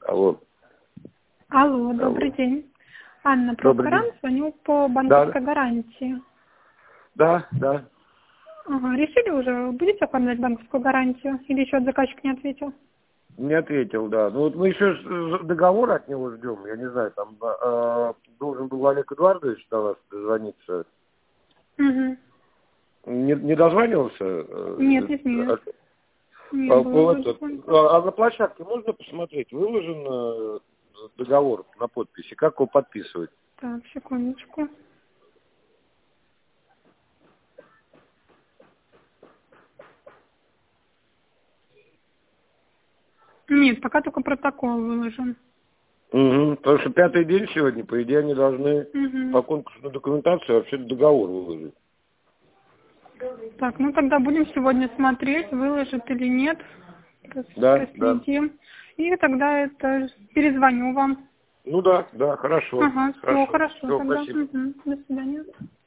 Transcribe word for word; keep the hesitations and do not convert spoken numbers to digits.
Алло. Алло, добрый Алло. день. Анна Добрый Проскуран, день. звоню по банковской гарантии. Да, да. Ага, решили уже, будете оформлять банковскую гарантию? Или еще заказчик не ответил? Не ответил, да. Ну вот мы еще ж- договор от него ждем. Я не знаю, там э, должен был Олег Эдуардович до вас дозвониться. Угу. Не, не дозванивался? э, Нет, нет, нет. от- Не а, было по вроде этот, звонка. а а на площадке можно посмотреть? Выложен э, договор на подписи. Как его подписывать? Так, секундочку. Нет, пока только протокол выложен. Угу. Потому что пятый день сегодня, по идее, они должны Угу. по конкурсной документации вообще договор выложить. Так, ну тогда будем сегодня смотреть, выложит или нет. Пос- Да, да. Проследим. И тогда это перезвоню вам. Ну да, да, хорошо. Ага, все, Хорошо. хорошо Все, тогда. спасибо. Угу. До свидания.